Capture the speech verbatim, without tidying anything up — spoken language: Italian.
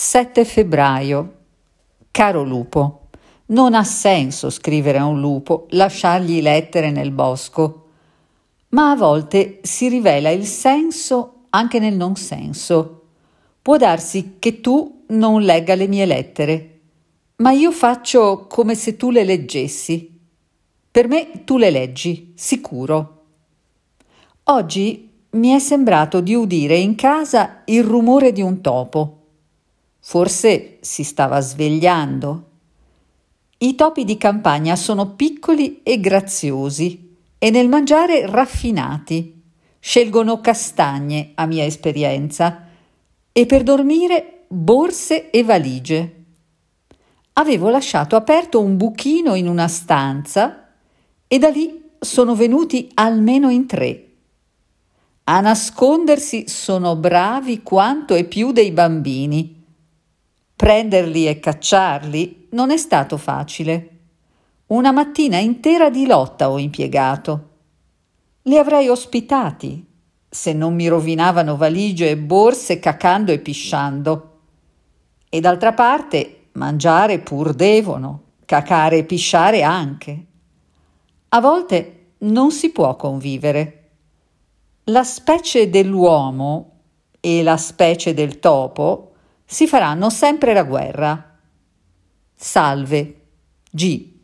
sette febbraio. Caro lupo, non ha senso scrivere a un lupo, lasciargli lettere nel bosco, ma a volte si rivela il senso anche nel non senso. Può darsi che tu non legga le mie lettere, ma io faccio come se tu le leggessi. Per me tu le leggi, sicuro. Oggi mi è sembrato di udire in casa il rumore di un topo. Forse si stava svegliando. I topi di campagna sono piccoli e graziosi e nel mangiare raffinati. Scelgono castagne, a mia esperienza, e per dormire borse e valigie. Avevo lasciato aperto un buchino in una stanza e da lì sono venuti almeno in tre. A nascondersi sono bravi quanto e più dei bambini. Prenderli e cacciarli non è stato facile. Una mattina intera di lotta ho impiegato. Li avrei ospitati se non mi rovinavano valigie e borse cacando e pisciando. E d'altra parte mangiare pur devono, cacare e pisciare anche. A volte non si può convivere. La specie dell'uomo e la specie del topo si faranno sempre la guerra. Salve, G.